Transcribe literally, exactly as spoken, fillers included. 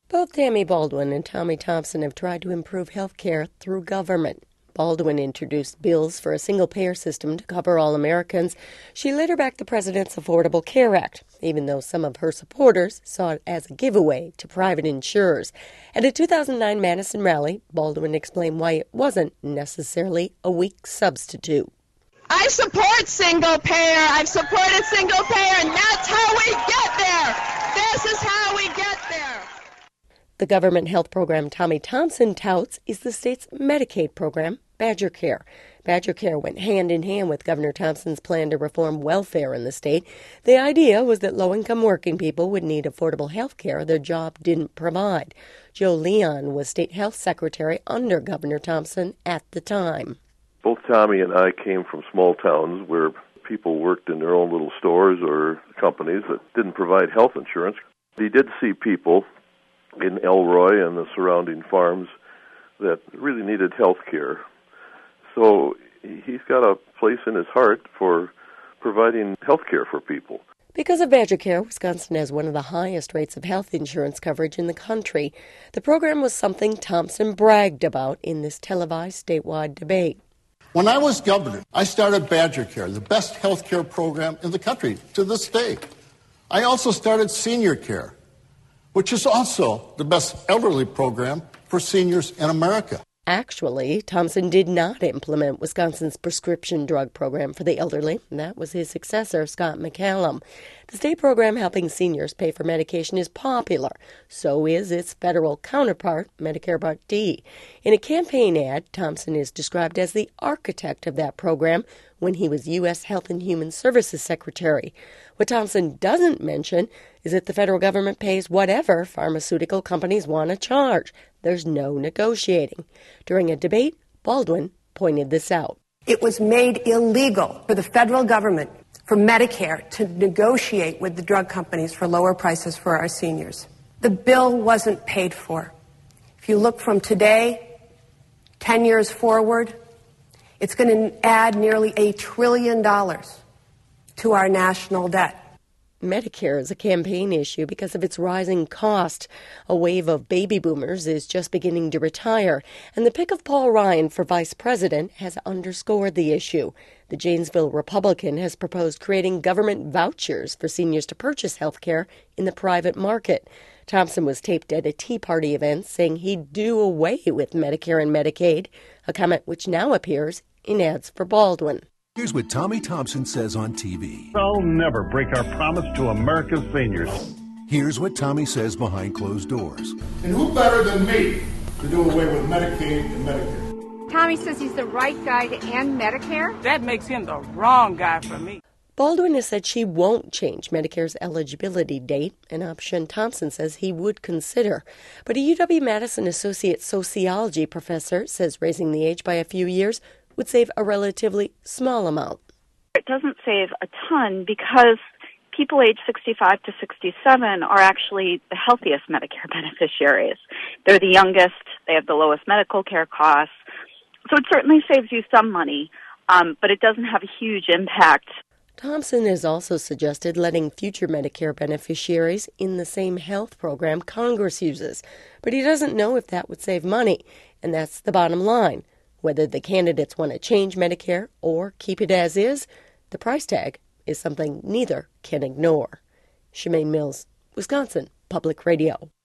Both Tammy Baldwin and Tommy Thompson have tried to improve health care through government. Baldwin introduced bills for a single-payer system to cover all Americans. She later backed the president's Affordable Care Act, even though some of her supporters saw it as a giveaway to private insurers. At a two thousand nine Madison rally, Baldwin explained why it wasn't necessarily a weak substitute. I support single payer. I've supported single payer, and that's how we get there. This is how we get there. The government health program Tommy Thompson touts is the state's Medicaid program, Badger Care. Badger Care went hand in hand with Governor Thompson's plan to reform welfare in the state. The idea was that low-income working people would need affordable health care their job didn't provide. Joe Leon was state health secretary under Governor Thompson at the time. Both Tommy and I came from small towns where people worked in their own little stores or companies that didn't provide health insurance. He did see people in Elroy and the surrounding farms that really needed health care. So he's got a place in his heart for providing health care for people. Because of Badger Care, Wisconsin has one of the highest rates of health insurance coverage in the country. The program was something Thompson bragged about in this televised statewide debate. When I was governor, I started Badger Care, the best health care program in the country to this day. I also started Senior Care, which is also the best elderly program for seniors in America. Actually, Thompson did not implement Wisconsin's prescription drug program for the elderly. That was his successor, Scott McCallum. The state program helping seniors pay for medication is popular. So is its federal counterpart, Medicare Part D. In a campaign ad, Thompson is described as the architect of that program when he was U S Health and Human Services Secretary. What Thompson doesn't mention is that the federal government pays whatever pharmaceutical companies want to charge. There's no negotiating. During a debate, Baldwin pointed this out. It was made illegal for the federal government, for Medicare, to negotiate with the drug companies for lower prices for our seniors. The bill wasn't paid for. If you look from today, ten years forward, it's going to add nearly a trillion dollars to our national debt. Medicare is a campaign issue because of its rising cost. A wave of baby boomers is just beginning to retire, and the pick of Paul Ryan for vice president has underscored the issue. The Janesville Republican has proposed creating government vouchers for seniors to purchase health care in the private market. Thompson was taped at a Tea Party event saying he'd do away with Medicare and Medicaid, a comment which now appears in ads for Baldwin. Here's what Tommy Thompson says on T V. I'll never break our promise to America's seniors. Here's what Tommy says behind closed doors. And who better than me to do away with Medicaid and Medicare? Tommy says he's the right guy to end Medicare. That makes him the wrong guy for me. Baldwin has said she won't change Medicare's eligibility date, an option Thompson says he would consider. But a U W-Madison associate sociology professor says raising the age by a few years would save a relatively small amount. It doesn't save a ton because people age sixty-five to sixty-seven are actually the healthiest Medicare beneficiaries. They're the youngest, they have the lowest medical care costs. So it certainly saves you some money, um, but it doesn't have a huge impact. Thompson has also suggested letting future Medicare beneficiaries in the same health program Congress uses. But he doesn't know if that would save money, and that's the bottom line. Whether the candidates want to change Medicare or keep it as is, the price tag is something neither can ignore. Shemaine Mills, Wisconsin Public Radio.